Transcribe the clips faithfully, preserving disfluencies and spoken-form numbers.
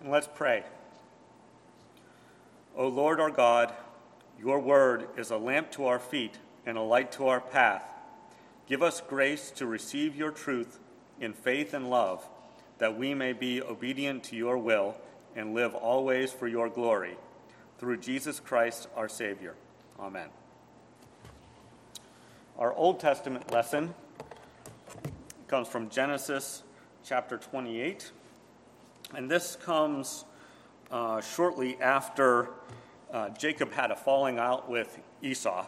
And let's pray. O Lord our God, your word is a lamp to our feet and a light to our path. Give us grace to receive your truth in faith and love, that we may be obedient to your will and live always for your glory. Through Jesus Christ our Savior. Amen. Our Old Testament lesson comes from Genesis chapter twenty-eight, and this comes uh, shortly after uh, Jacob had a falling out with Esau.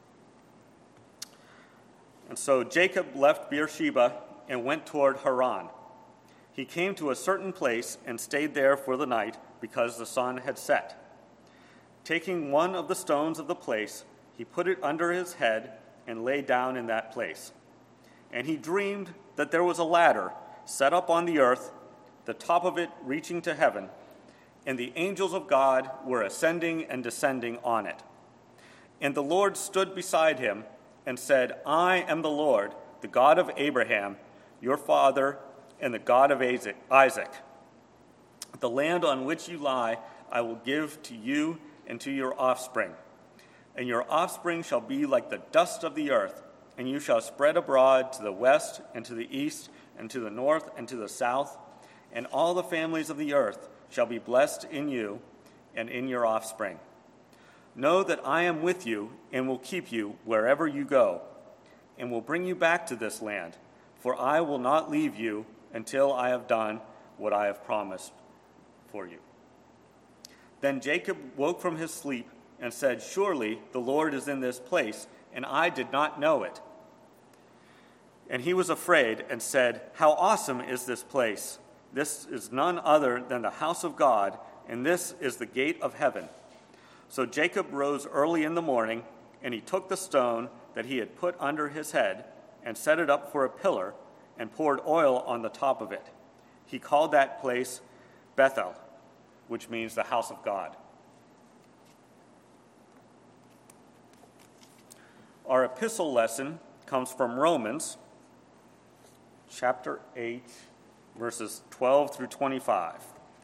And so Jacob left Beersheba and went toward Haran. He came to a certain place and stayed there for the night because the sun had set. Taking one of the stones of the place, he put it under his head and lay down in that place. And he dreamed that there was a ladder set up on the earth, the top of it reaching to heaven, and the angels of God were ascending and descending on it. And the Lord stood beside him and said, I am the Lord, the God of Abraham, your father, and the God of Isaac. The land on which you lie I will give to you and to your offspring. And your offspring shall be like the dust of the earth, and you shall spread abroad to the west and to the east and to the north and to the south, and all the families of the earth shall be blessed in you and in your offspring. Know that I am with you and will keep you wherever you go, and will bring you back to this land, for I will not leave you until I have done what I have promised for you. Then Jacob woke from his sleep and said, Surely the Lord is in this place, and I did not know it. And he was afraid and said, How awesome is this place! This is none other than the house of God, and this is the gate of heaven. So Jacob rose early in the morning, and he took the stone that he had put under his head and set it up for a pillar and poured oil on the top of it. He called that place Bethel, which means the house of God. Our epistle lesson comes from Romans chapter eight, verses twelve through twenty-five.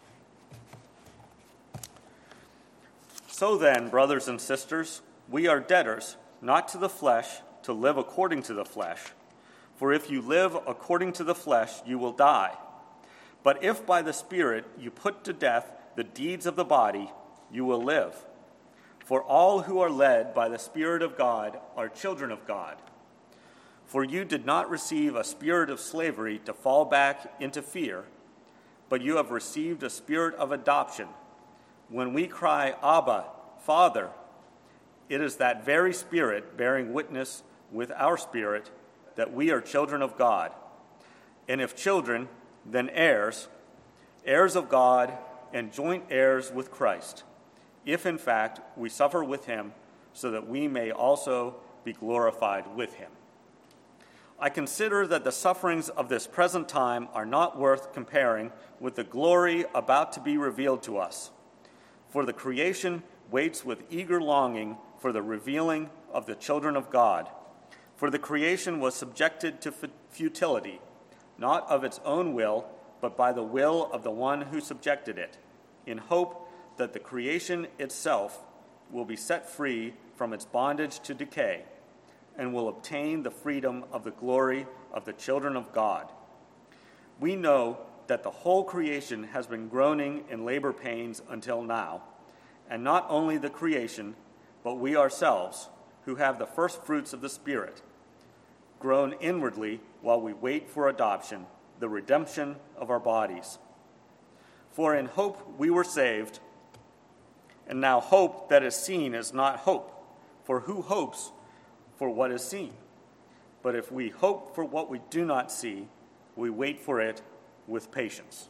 So then, brothers and sisters, we are debtors, not to the flesh, to live according to the flesh. For if you live according to the flesh, you will die. But if by the Spirit you put to death the deeds of the body, you will live. For all who are led by the Spirit of God are children of God. For you did not receive a spirit of slavery to fall back into fear, but you have received a spirit of adoption. When we cry, Abba, Father, it is that very Spirit bearing witness with our spirit that we are children of God. And if children, then heirs, heirs of God and joint heirs with Christ, if in fact we suffer with him, so that we may also be glorified with him. I consider that the sufferings of this present time are not worth comparing with the glory about to be revealed to us. For the creation waits with eager longing for the revealing of the children of God. For the creation was subjected to futility, not of its own will, but by the will of the one who subjected it, in hope that the creation itself will be set free from its bondage to decay, and will obtain the freedom of the glory of the children of God. We know that the whole creation has been groaning in labor pains until now, and not only the creation, but we ourselves, who have the first fruits of the Spirit, groan inwardly while we wait for adoption, the redemption of our bodies. For in hope we were saved, and now hope that is seen is not hope. For who hopes for what is seen? But if we hope for what we do not see, we wait for it with patience.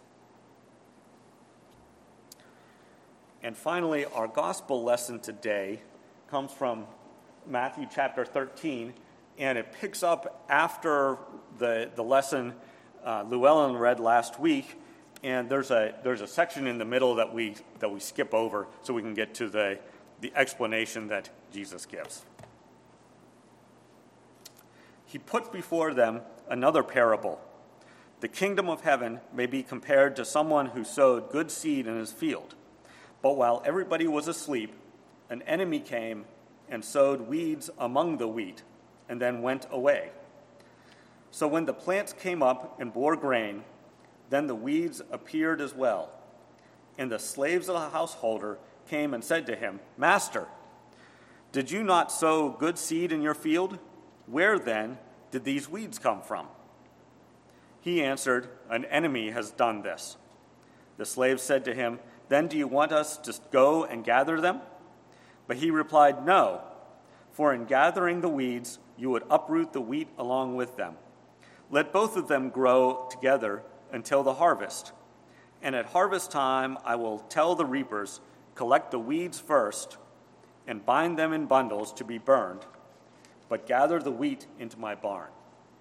And finally, our gospel lesson today comes from Matthew chapter thirteen, and it picks up after the, the lesson uh, Llewellyn read last week, and there's a there's a section in the middle that we that we skip over so we can get to the, the explanation that Jesus gives. He put before them another parable. The kingdom of heaven may be compared to someone who sowed good seed in his field. But while everybody was asleep, an enemy came and sowed weeds among the wheat, and then went away. So when the plants came up and bore grain, then the weeds appeared as well. And the slaves of the householder came and said to him, "Master, did you not sow good seed in your field? Where then did these weeds come from?" He answered, "An enemy has done this." The slaves said to him, "Then do you want us to go and gather them?" But he replied, "No, for in gathering the weeds, you would uproot the wheat along with them. Let both of them grow together until the harvest. And at harvest time, I will tell the reapers, collect the weeds first and bind them in bundles to be burned, but gather the wheat into my barn."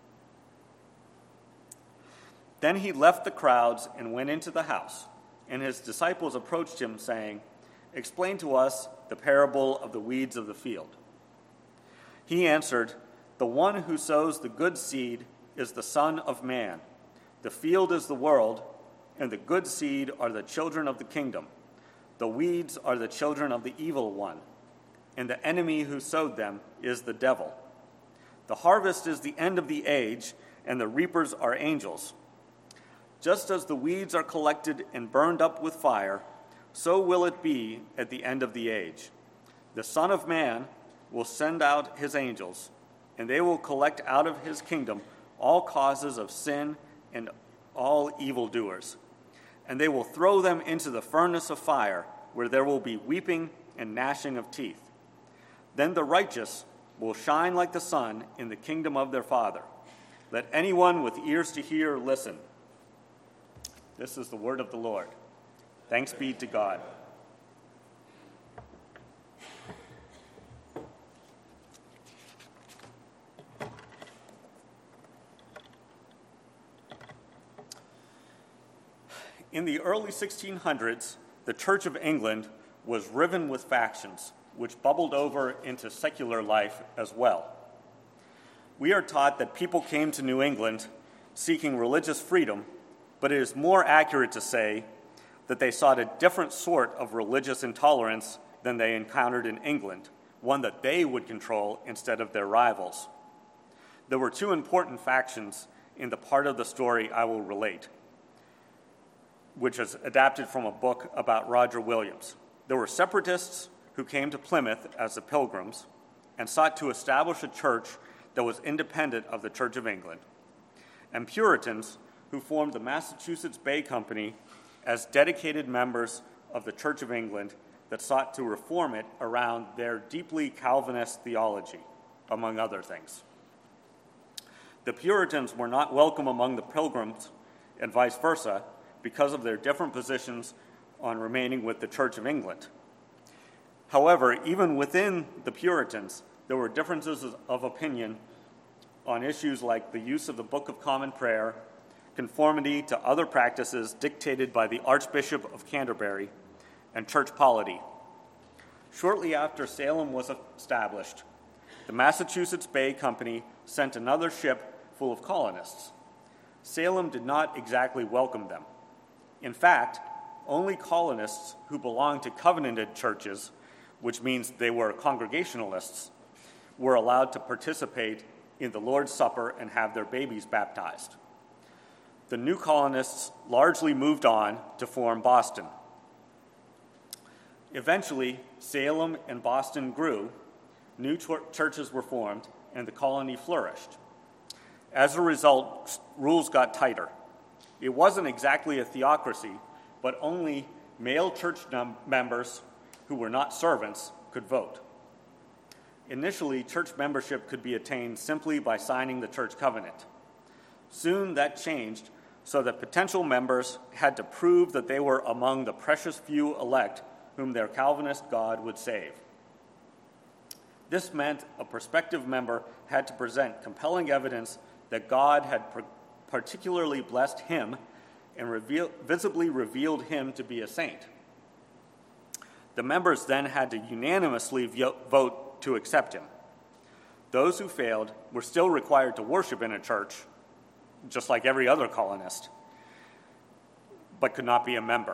Then he left the crowds and went into the house, and his disciples approached him, saying, "Explain to us the parable of the weeds of the field." He answered, "The one who sows the good seed is the Son of Man. The field is the world, and the good seed are the children of the kingdom. The weeds are the children of the evil one, and the enemy who sowed them is the devil. The harvest is the end of the age, and the reapers are angels. Just as the weeds are collected and burned up with fire, so will it be at the end of the age. The Son of Man will send out his angels, and they will collect out of his kingdom all causes of sin and all evildoers, and they will throw them into the furnace of fire, where there will be weeping and gnashing of teeth. Then the righteous will shine like the sun in the kingdom of their Father. Let anyone with ears to hear listen." This is the word of the Lord. Thanks be to God. In the early sixteen hundreds, the Church of England was riven with factions, which bubbled over into secular life as well. We are taught that people came to New England seeking religious freedom, but it is more accurate to say that they sought a different sort of religious intolerance than they encountered in England, one that they would control instead of their rivals. There were two important factions in the part of the story I will relate, which is adapted from a book about Roger Williams. There were separatists who came to Plymouth as the Pilgrims and sought to establish a church that was independent of the Church of England, and Puritans who formed the Massachusetts Bay Company as dedicated members of the Church of England that sought to reform it around their deeply Calvinist theology, among other things. The Puritans were not welcome among the Pilgrims and vice versa because of their different positions on remaining with the Church of England. However, even within the Puritans, there were differences of opinion on issues like the use of the Book of Common Prayer, conformity to other practices dictated by the Archbishop of Canterbury, and church polity. Shortly after Salem was established, the Massachusetts Bay Company sent another ship full of colonists. Salem did not exactly welcome them. In fact, only colonists who belonged to covenanted churches, which means they were Congregationalists, were allowed to participate in the Lord's Supper and have their babies baptized. The new colonists largely moved on to form Boston. Eventually, Salem and Boston grew, new ch- churches were formed, and the colony flourished. As a result, rules got tighter. It wasn't exactly a theocracy, but only male church num- members who were not servants could vote. Initially, church membership could be attained simply by signing the church covenant. Soon that changed so that potential members had to prove that they were among the precious few elect whom their Calvinist God would save. This meant a prospective member had to present compelling evidence that God had particularly blessed him and reveal, visibly revealed him to be a saint. The members then had to unanimously vote to accept him. Those who failed were still required to worship in a church, just like every other colonist, but could not be a member.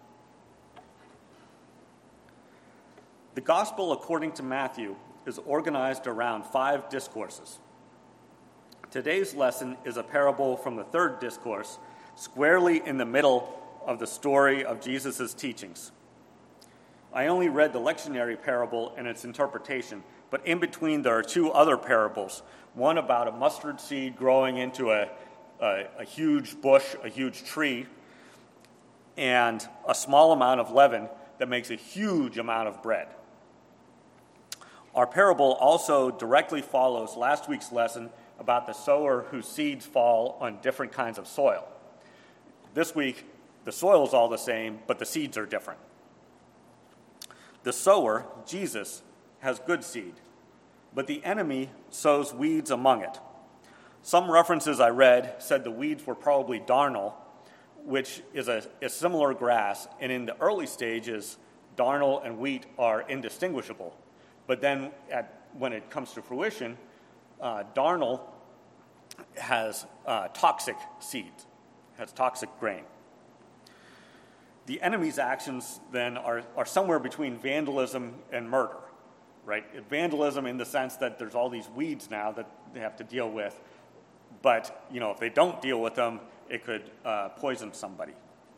The Gospel according to Matthew is organized around five discourses. Today's lesson is a parable from the third discourse, squarely in the middle of the story of Jesus' teachings. I only read the lectionary parable and its interpretation, but in between there are two other parables, one about a mustard seed growing into a, a, a huge bush, a huge tree, and a small amount of leaven that makes a huge amount of bread. Our parable also directly follows last week's lesson about the sower whose seeds fall on different kinds of soil. This week, the soil is all the same, but the seeds are different. The sower, Jesus, has good seed, but the enemy sows weeds among it. Some references I read said the weeds were probably darnel, which is a, a similar grass, and in the early stages, darnel and wheat are indistinguishable. But then at, when it comes to fruition, uh, darnel has uh, toxic seeds, has toxic grain. The enemy's actions then are, are somewhere between vandalism and murder, right? Vandalism in the sense that there's all these weeds now that they have to deal with, but you know, if they don't deal with them, it could uh, poison somebody.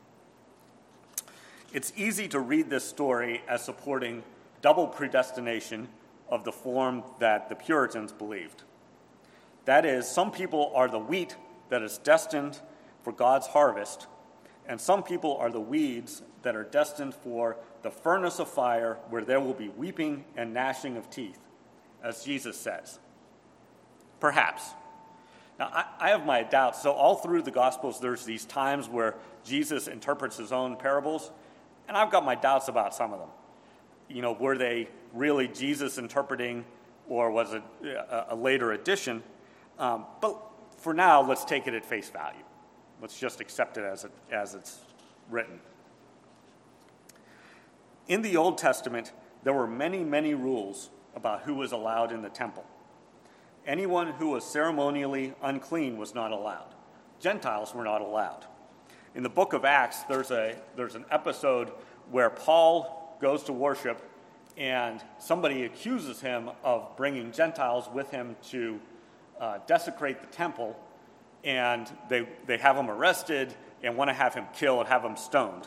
It's easy to read this story as supporting double predestination of the form that the Puritans believed. That is, some people are the wheat that is destined for God's harvest, and some people are the weeds that are destined for the furnace of fire where there will be weeping and gnashing of teeth, as Jesus says. Perhaps. Now, I, I have my doubts. So all through the Gospels, there's these times where Jesus interprets his own parables, and I've got my doubts about some of them. You know, were they really Jesus interpreting, or was it a, a later addition? Um, but for now, let's take it at face value. Let's just accept it as, it as it's written. In the Old Testament, there were many, many rules about who was allowed in the temple. Anyone who was ceremonially unclean was not allowed. Gentiles were not allowed. In the book of Acts, there's a there's an episode where Paul goes to worship, and somebody accuses him of bringing Gentiles with him to uh, desecrate the temple, and they they have him arrested and want to have him killed, have him stoned.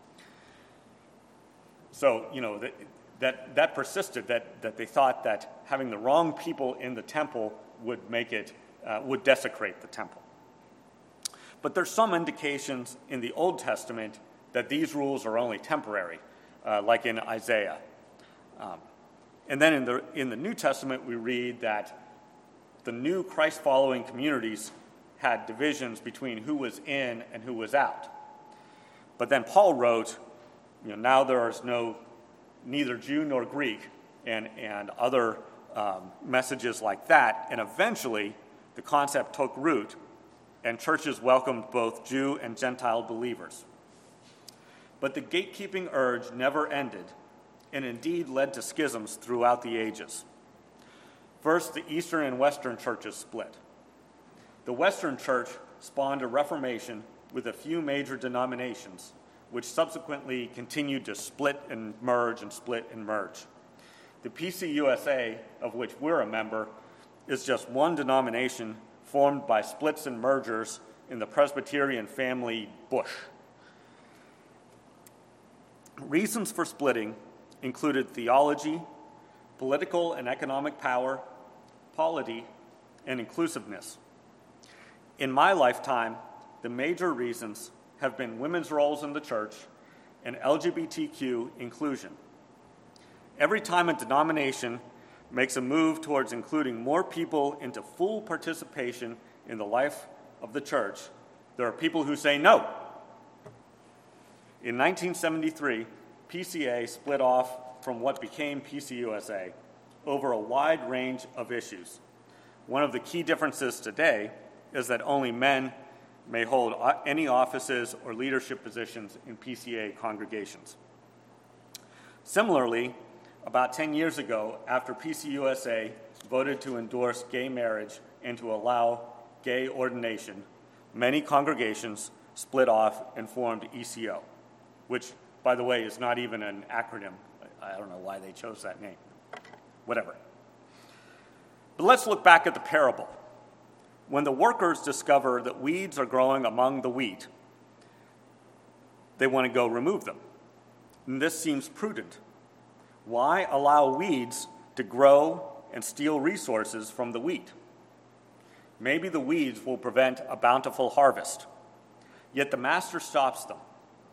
So, you know, that that, that persisted, that, that they thought that having the wrong people in the temple would make it, uh, would desecrate the temple. But there's some indications in the Old Testament that these rules are only temporary, uh, like in Isaiah. Um, and then in the in the New Testament, we read that the new Christ-following communities had divisions between who was in and who was out. But then Paul wrote, you know, now there is no neither Jew nor Greek, and and other um, messages like that. And eventually, the concept took root, and churches welcomed both Jew and Gentile believers. But the gatekeeping urge never ended, and indeed led to schisms throughout the ages. First, the Eastern and Western churches split. The Western Church spawned a Reformation with a few major denominations, which subsequently continued to split and merge and split and merge. The P C U S A, of which we're a member, is just one denomination formed by splits and mergers in the Presbyterian family bush. Reasons for splitting included theology, political and economic power, polity, and inclusiveness. In my lifetime, the major reasons have been women's roles in the church and L G B T Q inclusion. Every time a denomination makes a move towards including more people into full participation in the life of the church, there are people who say no. In nineteen seventy-three, P C A split off from what became P C U S A over a wide range of issues. One of the key differences today is that only men may hold any offices or leadership positions in P C A congregations. Similarly, about ten years ago, after P C U S A voted to endorse gay marriage and to allow gay ordination, many congregations split off and formed E C O, which, by the way, is not even an acronym. I don't know why they chose that name. Whatever. But let's look back at the parable. When the workers discover that weeds are growing among the wheat, they want to go remove them. And this seems prudent. Why allow weeds to grow and steal resources from the wheat? Maybe the weeds will prevent a bountiful harvest. Yet the master stops them.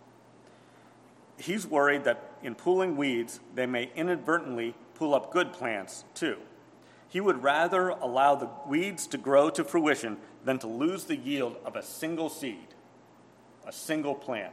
He's worried that in pulling weeds, they may inadvertently pull up good plants too. He would rather allow the weeds to grow to fruition than to lose the yield of a single seed, a single plant.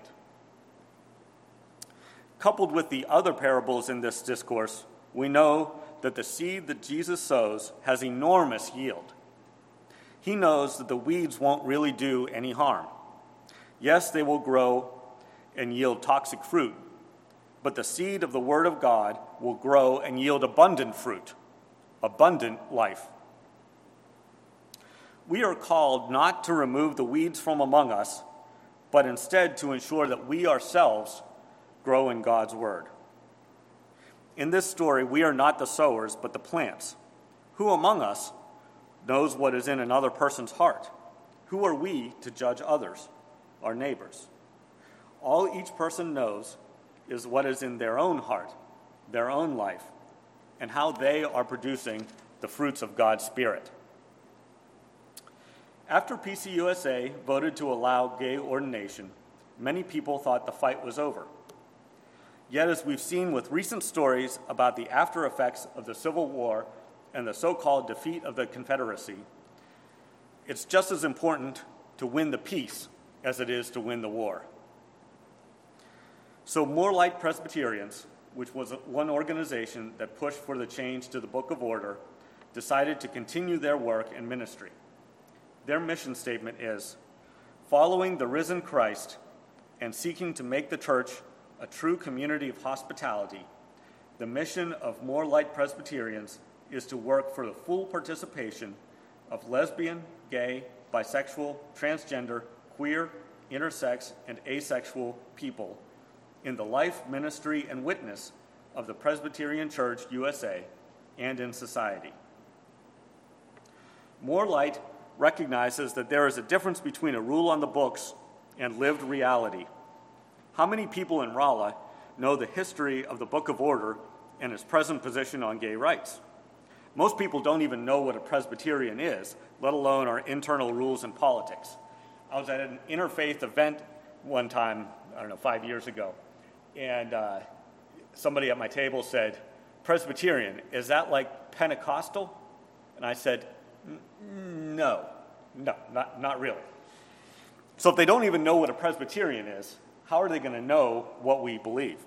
Coupled with the other parables in this discourse, we know that the seed that Jesus sows has enormous yield. He knows that the weeds won't really do any harm. Yes, they will grow and yield toxic fruit, but the seed of the Word of God will grow and yield abundant fruit, abundant life. We are called not to remove the weeds from among us, but instead to ensure that we ourselves grow in God's Word. In this story, we are not the sowers, but the plants. Who among us knows what is in another person's heart? Who are we to judge others, our neighbors? All each person knows is what is in their own heart, their own life, and how they are producing the fruits of God's Spirit. After P C U S A voted to allow gay ordination, many people thought the fight was over. Yet, as we've seen with recent stories about the after effects of the Civil War and the so-called defeat of the Confederacy, it's just as important to win the peace as it is to win the war. So More Light Presbyterians, which was one organization that pushed for the change to the Book of Order, decided to continue their work and ministry. Their mission statement is, following the risen Christ and seeking to make the church a true community of hospitality, the mission of More Light Presbyterians is to work for the full participation of lesbian, gay, bisexual, transgender, queer, intersex, and asexual people in the life, ministry, and witness of the Presbyterian Church U S A and in society. More Light recognizes that there is a difference between a rule on the books and lived reality. How many people in Rolla know the history of the Book of Order and its present position on gay rights? Most people don't even know what a Presbyterian is, let alone our internal rules and politics. I was at an interfaith event one time, I don't know, five years ago, and uh, somebody at my table said, Presbyterian, is that like Pentecostal? And I said, no, no, not, not really. So if they don't even know what a Presbyterian is, how are they going to know what we believe?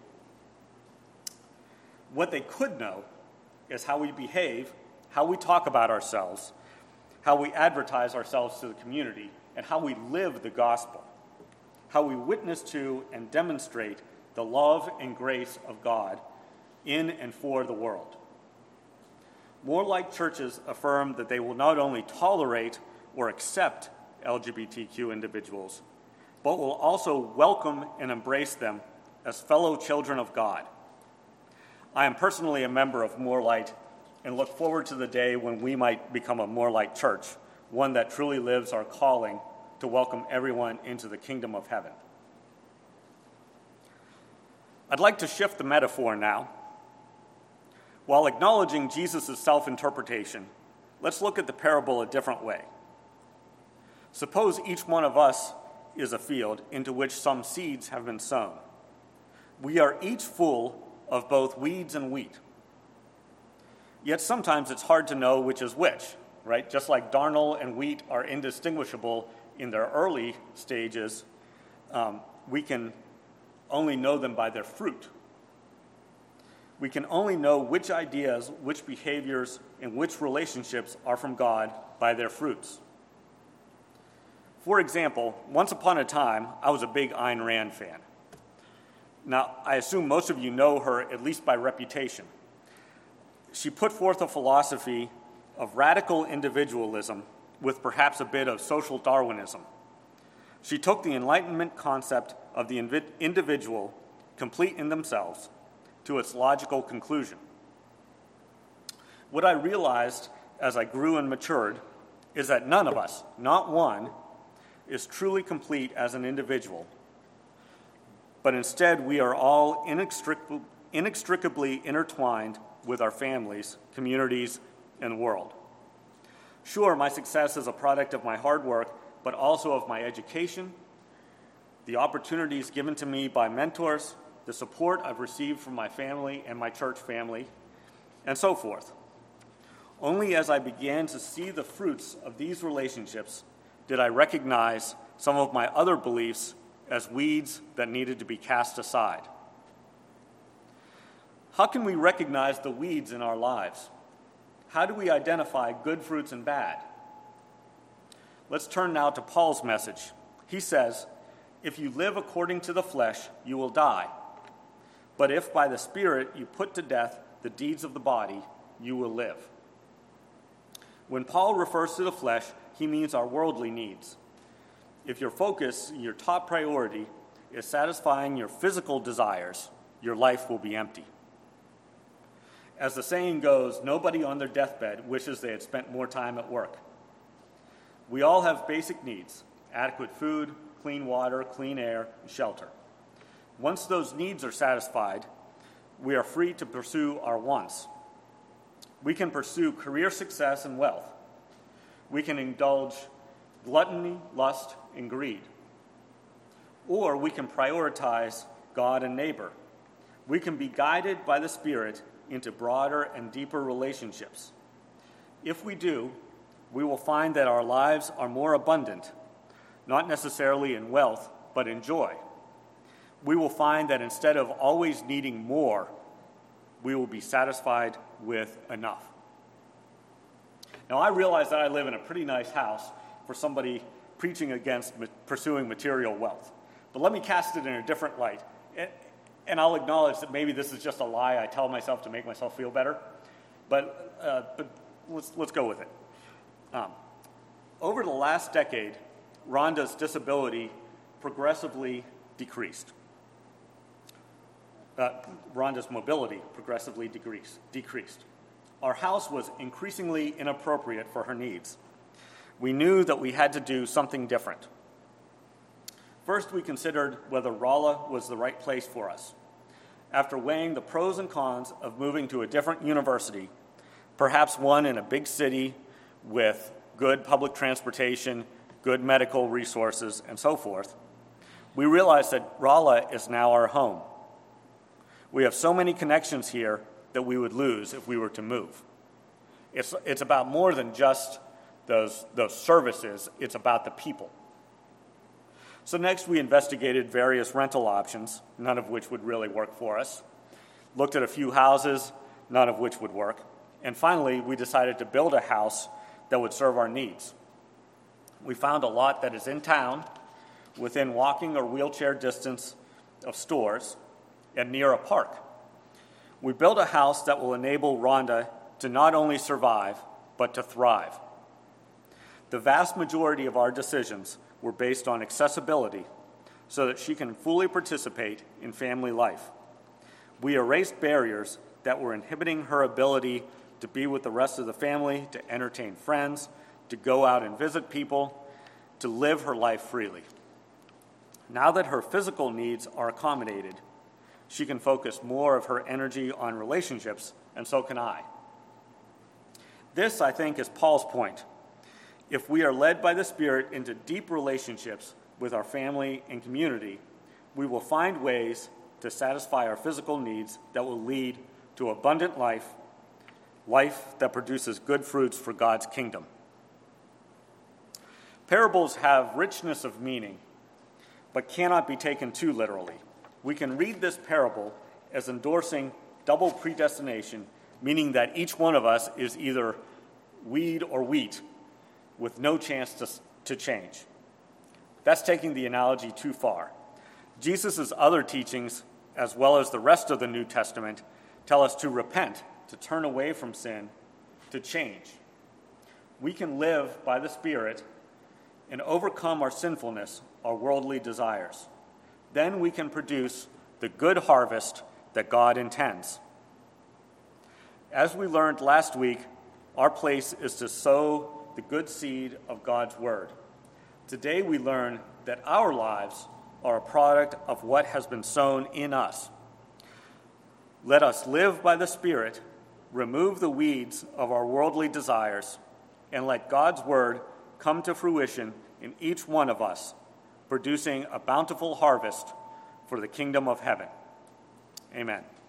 What they could know is how we behave, how we talk about ourselves, how we advertise ourselves to the community, and how we live the gospel, how we witness to and demonstrate the love and grace of God in and for the world. More Light churches affirm that they will not only tolerate or accept L G B T Q individuals, but will also welcome and embrace them as fellow children of God. I am personally a member of More Light and look forward to the day when we might become a More Light church, one that truly lives our calling to welcome everyone into the kingdom of heaven. I'd like to shift the metaphor now. While acknowledging Jesus' self-interpretation, let's look at the parable a different way. Suppose each one of us is a field into which some seeds have been sown. We are each full of both weeds and wheat. Yet sometimes it's hard to know which is which, right? Just like darnel and wheat are indistinguishable in their early stages, um, we can only know them by their fruit. We can only know which ideas, which behaviors, and which relationships are from God by their fruits. For example, once upon a time, I was a big Ayn Rand fan. Now, I assume most of you know her, at least by reputation. She put forth a philosophy of radical individualism with perhaps a bit of social Darwinism. She took the Enlightenment concept of the individual, complete in themselves, to its logical conclusion. What I realized as I grew and matured is that none of us, not one, is truly complete as an individual, but instead we are all inextricably, inextricably intertwined with our families, communities, and the world. Sure, my success is a product of my hard work, but also of my education, the opportunities given to me by mentors, the support I've received from my family and my church family, and so forth. Only as I began to see the fruits of these relationships did I recognize some of my other beliefs as weeds that needed to be cast aside. How can we recognize the weeds in our lives? How do we identify good fruits and bad? Let's turn now to Paul's message. He says, "If you live according to the flesh, you will die. But if by the Spirit you put to death the deeds of the body, you will live." When Paul refers to the flesh, he means our worldly needs. If your focus, your top priority, is satisfying your physical desires, your life will be empty. As the saying goes, nobody on their deathbed wishes they had spent more time at work. We all have basic needs: adequate food, clean water, clean air, and shelter. Once those needs are satisfied, we are free to pursue our wants. We can pursue career success and wealth. We can indulge gluttony, lust, and greed. Or we can prioritize God and neighbor. We can be guided by the Spirit into broader and deeper relationships. If we do, we will find that our lives are more abundant, not necessarily in wealth, but in joy. We will find that instead of always needing more, we will be satisfied with enough. Now, I realize that I live in a pretty nice house for somebody preaching against ma- pursuing material wealth. But let me cast it in a different light. And I'll acknowledge that maybe this is just a lie I tell myself to make myself feel better. But, uh, but let's, let's go with it. Um, over the last decade, Rhonda's disability progressively decreased. Uh, Rhonda's mobility progressively decreased, decreased. Our house was increasingly inappropriate for her needs. We knew that we had to do something different. First, we considered whether Rolla was the right place for us. After weighing the pros and cons of moving to a different university, perhaps one in a big city with good public transportation, good medical resources, and so forth, we realized that Rolla is now our home. We have so many connections here that we would lose if we were to move. It's, it's about more than just those, those services, it's about the people. So next we investigated various rental options, none of which would really work for us. Looked at a few houses, none of which would work. And finally, we decided to build a house that would serve our needs. We found a lot that is in town, within walking or wheelchair distance of stores, and near a park. We built a house that will enable Rhonda to not only survive, but to thrive. The vast majority of our decisions were based on accessibility so that she can fully participate in family life. We erased barriers that were inhibiting her ability to be with the rest of the family, to entertain friends, to go out and visit people, to live her life freely. Now that her physical needs are accommodated, she can focus more of her energy on relationships, and so can I. This, I think, is Paul's point. If we are led by the Spirit into deep relationships with our family and community, we will find ways to satisfy our physical needs that will lead to abundant life, life that produces good fruits for God's kingdom. Parables have richness of meaning, but cannot be taken too literally. We can read this parable as endorsing double predestination, meaning that each one of us is either weed or wheat with no chance to, to change. That's taking the analogy too far. Jesus' other teachings, as well as the rest of the New Testament, tell us to repent, to turn away from sin, to change. We can live by the Spirit and overcome our sinfulness our worldly desires. Then we can produce the good harvest that God intends. As we learned last week, our place is to sow the good seed of God's word. Today we learn that our lives are a product of what has been sown in us. Let us live by the Spirit, remove the weeds of our worldly desires, and let God's word come to fruition in each one of us, producing a bountiful harvest for the kingdom of heaven. Amen.